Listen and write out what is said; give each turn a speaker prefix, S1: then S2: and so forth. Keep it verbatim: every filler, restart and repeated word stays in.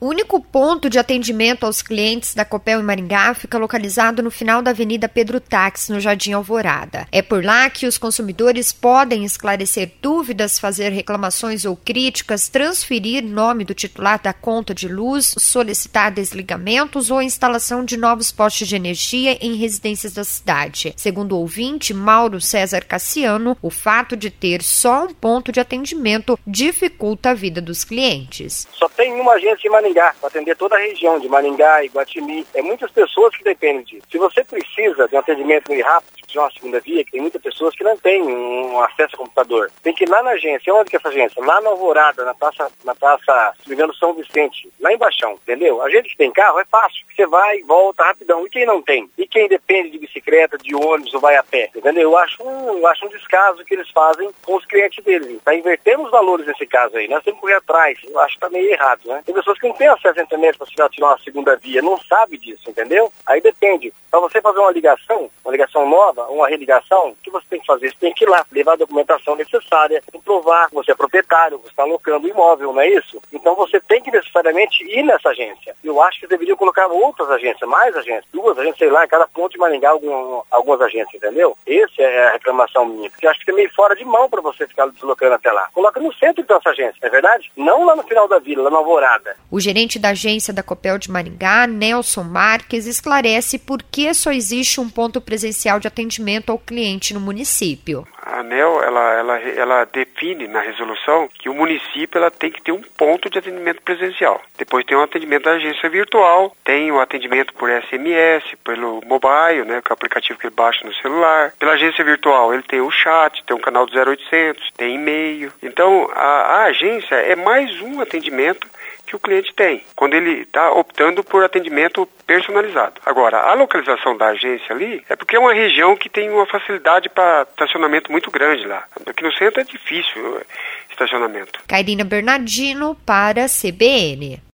S1: O único ponto de atendimento aos clientes da Copel em Maringá fica localizado no final da Avenida Pedro Taques, no Jardim Alvorada. É por lá que os consumidores podem esclarecer dúvidas, fazer reclamações ou críticas, transferir nome do titular da conta de luz, solicitar desligamentos ou instalação de novos postes de energia em residências da cidade. Segundo o ouvinte Mauro César Cassiano, o fato de ter só um ponto de atendimento dificulta a vida dos clientes.
S2: Só tem uma agência em Maringá para atender toda a região de Maringá, Iguatimi. É muitas pessoas que dependem disso. Se você precisa de um atendimento meio rápido, de uma segunda via, que tem muitas pessoas que não têm um acesso ao computador, tem que ir lá na agência. Onde que é essa agência? Lá na Alvorada, na praça, na praça, se não me engano, São Vicente, lá em Baixão, entendeu? A gente que tem carro é fácil. Você vai e volta rapidão. E quem não tem? E quem depende de bicicleta, de ônibus ou vai a pé? Entendeu? Eu acho um, eu acho um descaso que eles fazem com os clientes deles. Está invertendo os valores nesse caso aí. Nós temos que correr atrás. Eu acho que está meio errado, né? Tem pessoas que não têm acesso à internet para tirar uma segunda via, não sabe disso, entendeu? Aí depende. Para você fazer uma ligação, uma ligação nova, uma religação, o que você tem que fazer? Você tem que ir lá, levar a documentação necessária, comprovar que você é proprietário, que você está alocando o imóvel, não é isso? Então você tem que necessariamente ir nessa agência. Eu acho que deveriam colocar outras agências, mais agências, duas agências, sei lá, em cada ponto de Maringá, algum, algumas agências, entendeu? Essa é a reclamação minha, porque eu acho que é meio fora de mão para você ficar deslocando até lá. Coloca no centro então essa agência, é verdade? Não lá no final da vila, lá na Alvorada.
S1: O gerente da agência da Copel de Maringá, Nelson Marques, esclarece por que só existe um ponto presencial de atendimento ao cliente no município.
S3: A ANEEL, ela, ela, ela define na resolução que o município ela tem que ter um ponto de atendimento presencial. Depois tem o atendimento da agência virtual, tem o atendimento por S M S, pelo mobile, né, que é o aplicativo que ele baixa no celular. Pela agência virtual, ele tem o chat, tem o canal do zero oitocentos, tem e-mail. Então, a, a agência é mais um atendimento que o cliente tem, quando ele está optando por atendimento personalizado. Agora, a localização da agência ali é porque é uma região que tem uma facilidade para estacionamento muito grande lá. Aqui no centro é difícil estacionamento.
S1: Cairina Bernardino para a C B N.